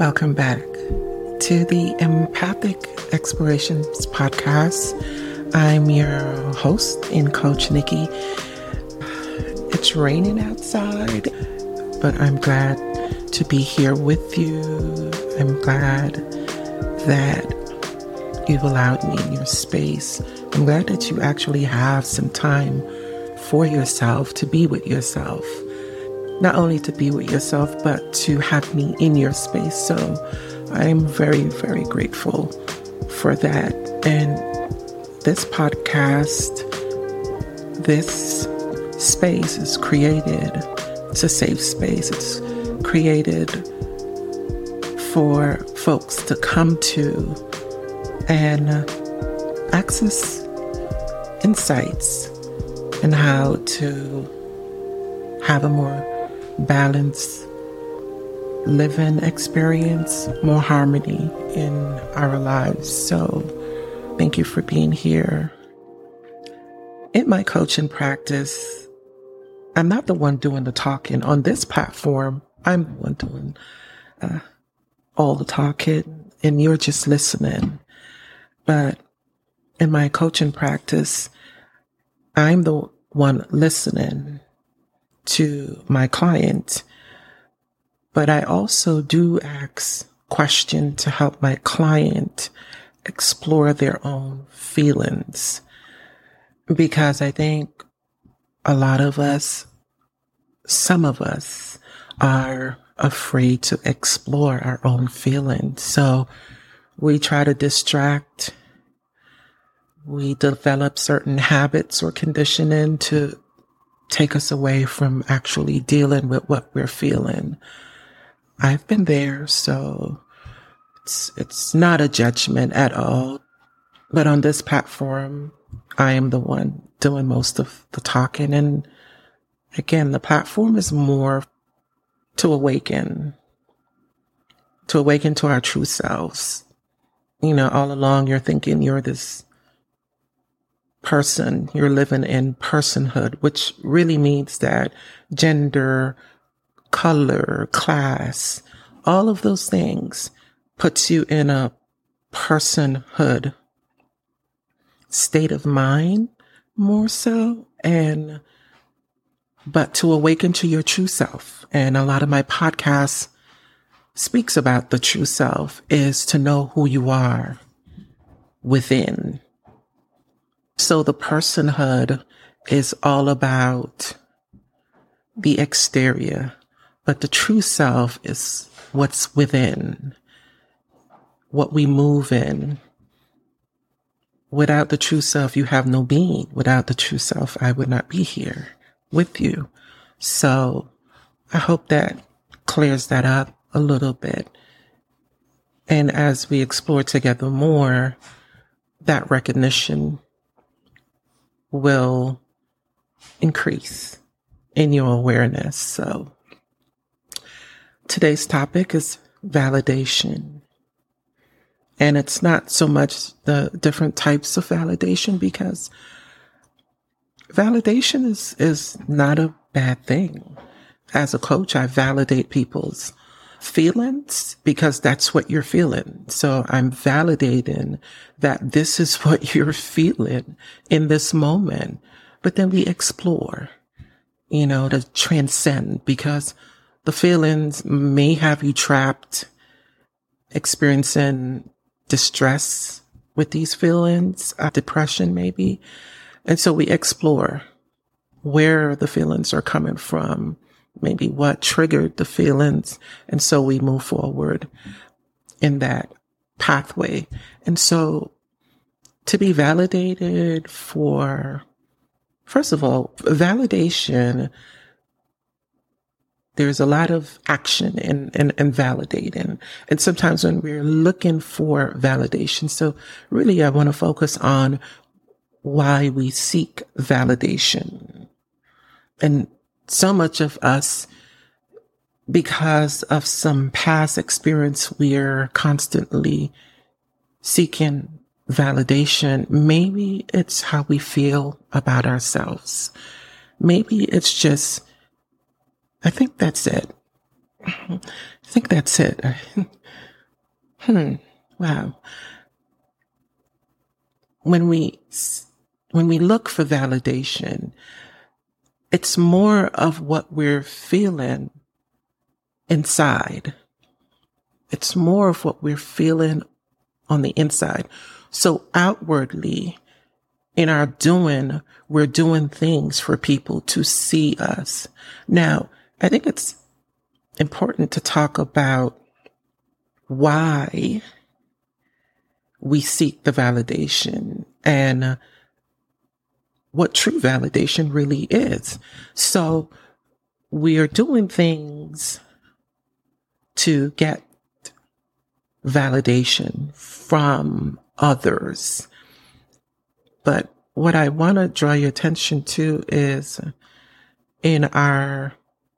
Welcome back to the Empathic Explorations podcast. I'm your host and coach, Nikki. It's raining outside, but I'm glad to be here with you. I'm glad that you've allowed me in your space. I'm glad that you actually have some time for yourself, to be with yourself. Not only to be with yourself, but to have me in your space. So I'm very, very grateful for that. And this podcast, this space is created. It's a safe space. It's created for folks to come to and access insights and how to have a more balanced living experience, more harmony in our lives. So thank you for being here. In my coaching practice, I'm not the one doing the talking. On this platform, I'm the one doing all the talking, and you're just listening. But in my coaching practice, I'm the one listening to my client, but I also do ask questions to help my client explore their own feelings, because I think a lot of us, some of us, are afraid to explore our own feelings. So we try to distract. We develop certain habits or conditioning to take us away from actually dealing with what we're feeling. I've been there, so it's not a judgment at all. But on this platform, I am the one doing most of the talking. And again, the platform is more to awaken to our true selves. You know, all along you're thinking you're this person, you're living in personhood, which really means that gender, color, class, all of those things puts you in a personhood state of mind more so, but to awaken to your true self. And a lot of my podcasts speaks about the true self, is to know who you are within. So the personhood is all about the exterior, but the true self is what's within, what we move in. Without the true self, you have no being. Without the true self, I would not be here with you. So I hope that clears that up a little bit. And as we explore together more, that recognition will increase in your awareness. So today's topic is validation. And it's not so much the different types of validation, because validation is not a bad thing. As a coach, I validate people's feelings because that's what you're feeling. So I'm validating that this is what you're feeling in this moment. But then we explore, to transcend, because the feelings may have you trapped, experiencing distress with these feelings, depression maybe. And so we explore where the feelings are coming from, maybe what triggered the feelings. And so we move forward in that pathway. And so to be validated first of all, validation, there's a lot of action in validating. And sometimes when we're looking for validation, so really I want to focus on why we seek validation. And so much of us, because of some past experience, we're constantly seeking validation. Maybe it's how we feel about ourselves. Maybe it's just, I think that's it. think that's it. Wow. When we look for validation, it's more of what we're feeling inside. It's more of what we're feeling on the inside. So outwardly, in our doing, we're doing things for people to see us. Now, I think it's important to talk about why we seek the validation and what true validation really is. So we are doing things to get validation from others. But what I want to draw your attention to is in our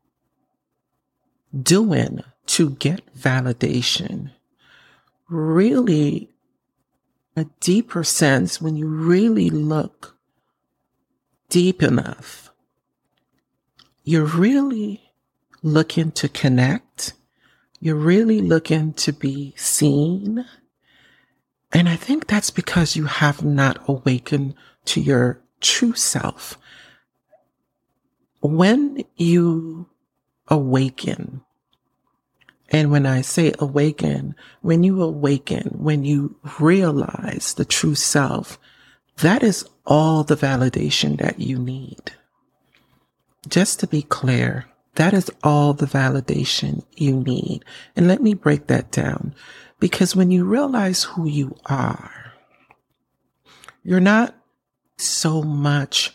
doing to get validation, really a deeper sense, when you really look deep enough, you're really looking to connect. You're really looking to be seen. And I think that's because you have not awakened to your true self. When you awaken, and when I say awaken, when you realize the true self, that is all the validation that you need. Just to be clear, that is all the validation you need. And let me break that down. Because when you realize who you are, you're not so much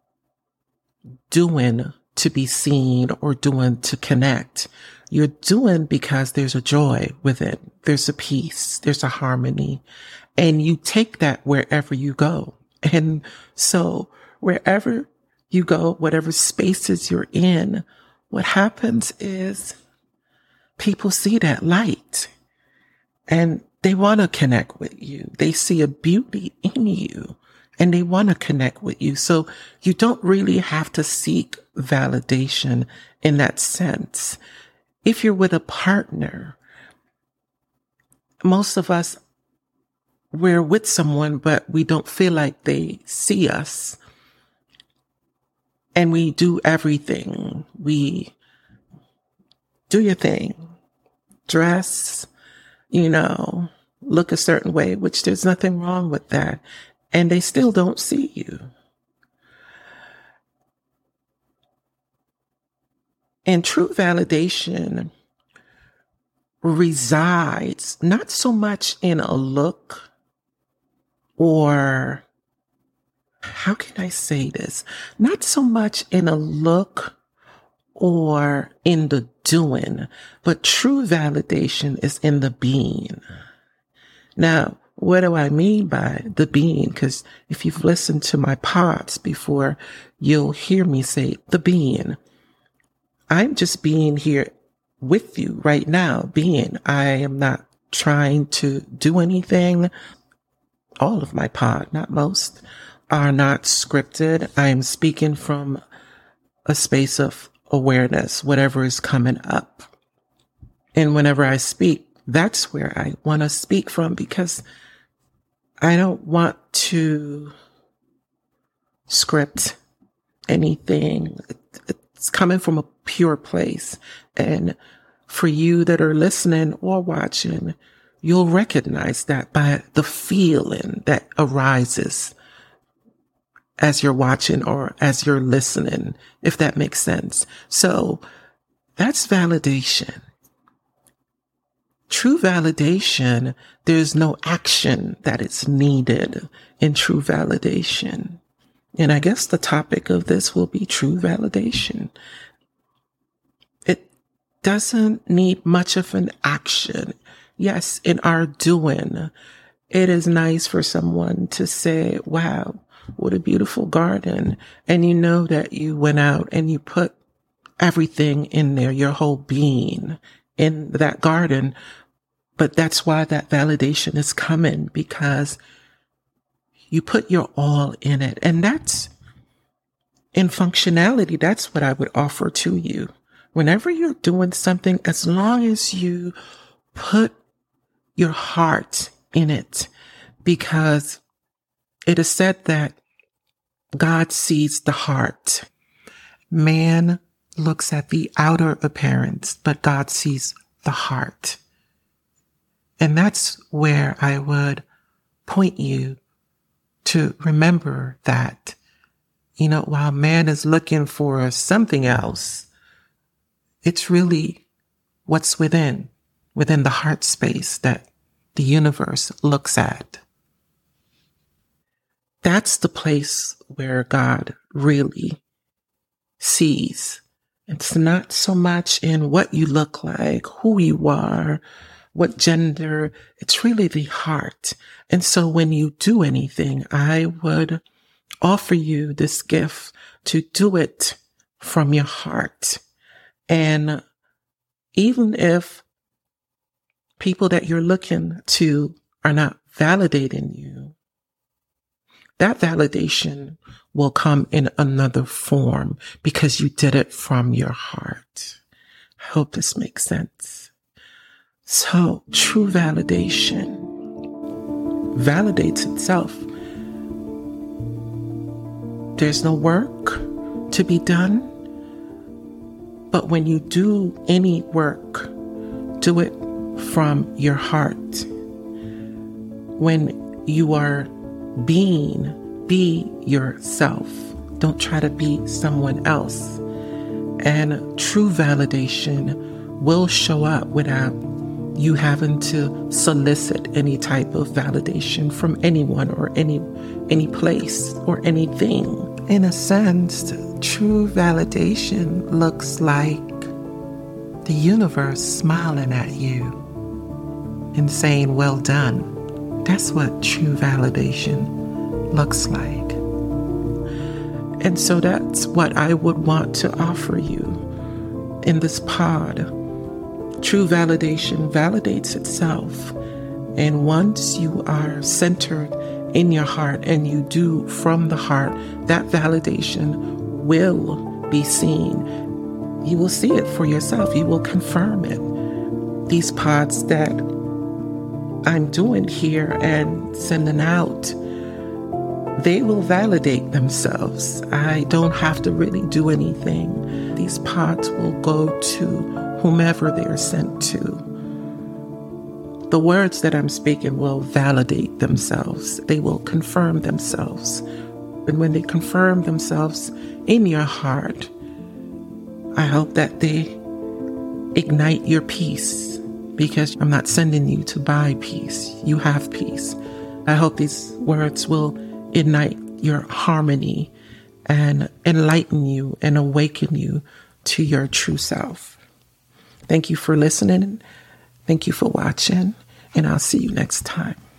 doing to be seen or doing to connect. You're doing because there's a joy with it. There's a peace. There's a harmony. And you take that wherever you go. And so wherever you go, whatever spaces you're in, what happens is people see that light and they want to connect with you. They see a beauty in you and they want to connect with you. So you don't really have to seek validation in that sense. If you're with a partner, most of us, we're with someone, but we don't feel like they see us. And we do everything. We do your thing, dress, look a certain way, which there's nothing wrong with that. And they still don't see you. And true validation resides not so much in a look or, how can I say this? Not so much in a look or in the doing, but true validation is in the being. Now, what do I mean by the being? Because if you've listened to my pods before, you'll hear me say the being. I'm just being here with you right now, being. I am not trying to do anything. All of my pod, not most, are not scripted. I am speaking from a space of awareness, whatever is coming up. And whenever I speak, that's where I want to speak from, because I don't want to script anything. It's coming from a pure place. And for you that are listening or watching, you'll recognize that by the feeling that arises as you're watching or as you're listening, if that makes sense. So that's validation. True validation, there's no action that is needed in true validation. And I guess the topic of this will be true validation. It doesn't need much of an action. Yes, in our doing, it is nice for someone to say, wow, what a beautiful garden. And you know that you went out and you put everything in there, your whole being in that garden. But that's why that validation is coming, because you put your all in it. And that's in functionality. That's what I would offer to you. whenever you're doing something, as long as you put your heart in it, because it is said that God sees the heart. Man looks at the outer appearance, but God sees the heart. And that's where I would point you to remember that, while man is looking for something else, it's really what's within the heart space that the universe looks at. That's the place where God really sees. It's not so much in what you look like, who you are, what gender. It's really the heart. And so when you do anything, I would offer you this gift to do it from your heart. And even if people that you're looking to are not validating you, that validation will come in another form because you did it from your heart. I hope this makes sense. So, true validation validates itself. There's no work to be done, but when you do any work, do it from your heart. When you are be yourself. Don't try to be someone else. And true validation will show up without you having to solicit any type of validation from anyone or any place or anything. In a sense, true validation looks like the universe smiling at you and saying, well done. That's what true validation looks like. And so that's what I would want to offer you in this pod. True validation validates itself. And once you are centered in your heart and you do from the heart, that validation will be seen. You will see it for yourself. You will confirm it. These pods that I'm doing here and sending out, they will validate themselves. I don't have to really do anything. These pods will go to whomever they're sent to. The words that I'm speaking will validate themselves. They will confirm themselves. And when they confirm themselves in your heart, I hope that they ignite your peace, because I'm not sending you to buy peace. You have peace. I hope these words will ignite your harmony and enlighten you and awaken you to your true self. Thank you for listening. Thank you for watching, and I'll see you next time.